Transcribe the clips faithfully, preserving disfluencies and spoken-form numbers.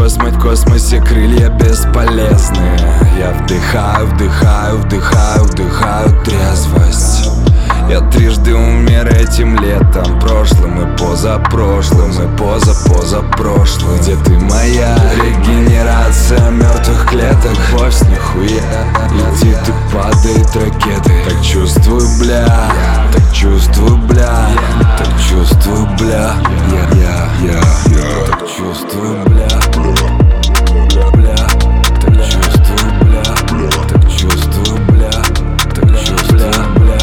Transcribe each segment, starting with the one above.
космос, в космосе крылья бесполезны. Я вдыхаю, вдыхаю, вдыхаю, вдыхаю трезвость. Я трижды умер этим летом, прошлым и позапрошлым, и поза-позапрошлым. Где ты, моя регенерация мертвых клеток? Вовсе нихуя, летит и падает ракеты. Так чувствую, бля, так чувствую, бля, так чувствую, бля. Я, я, я, я так чувствую, бля, бля, так чувствую, бля, так чувствую, бля, так чувствую, бля.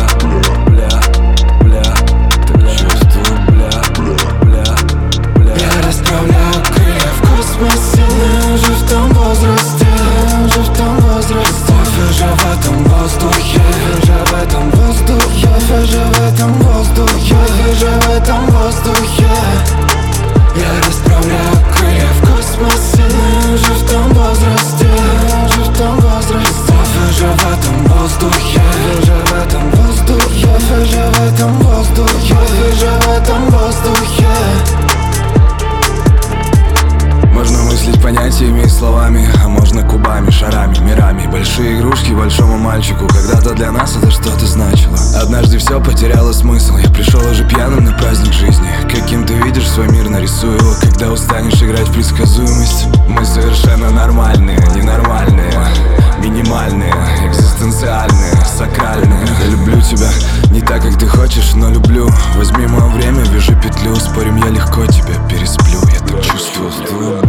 Я расправляю крылья в космосе. Я уже в том возрасте, я уже в том возрасте. Я же в этом воздухе, я же в этом воздухе, я же в этом воздухе, я же в этом воздухе. Я расправляю крылья в космосе. Я уже в том возрасте, я уже в том возрасте. Я же в этом воздухе, я же в этом воздухе, я же в этом воздухе, я же в этом воздухе. Можно мыслить понятиями и словами, а можно кубами, шарами, мирами. Большие игрушки большому мальчику, когда-то для нас это что-то значило. Однажды все потеряло смысл, я пришел уже пьяным на праздник жизни. Каким ты видишь свой мир, нарисуй его. Когда устанешь играть в предсказуемость, мы совершенно нормальные, ненормальные, минимальные, экзистенциальные, сакральные. Я люблю тебя не так, как ты хочешь, но люблю. Возьми мое время, вяжи петлю, спорим, я легко тебя пересплю. Я так чувствую.